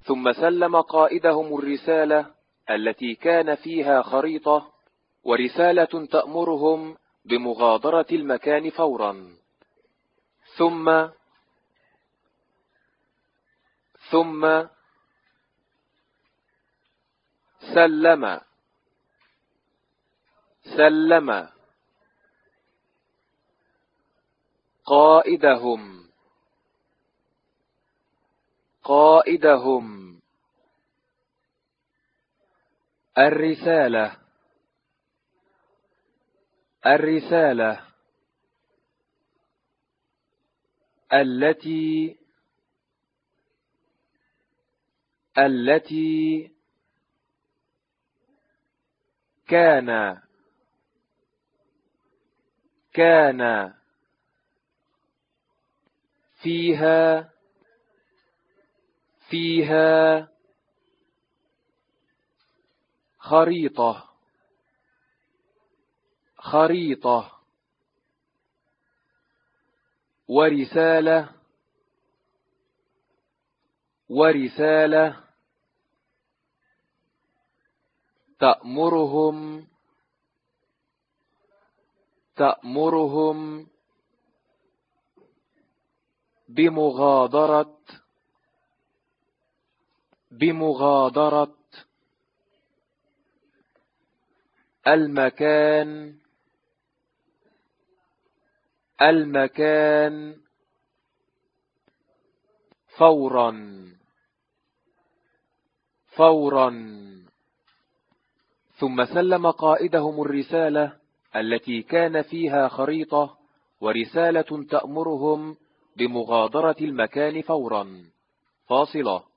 ثم سلم قائدهم الرسالة التي كان فيها خريطة ورسالة تأمرهم بمغادرة المكان فورا. ثم سلم قائدهم الرسالة التي كان فيها خريطة ورسالة تأمرهم بمغادرة المكان فورا. ثم سلم قائدهم الرسالة التي كان فيها خريطة ورسالة تأمرهم بمغادرة المكان فورا. فاصلة.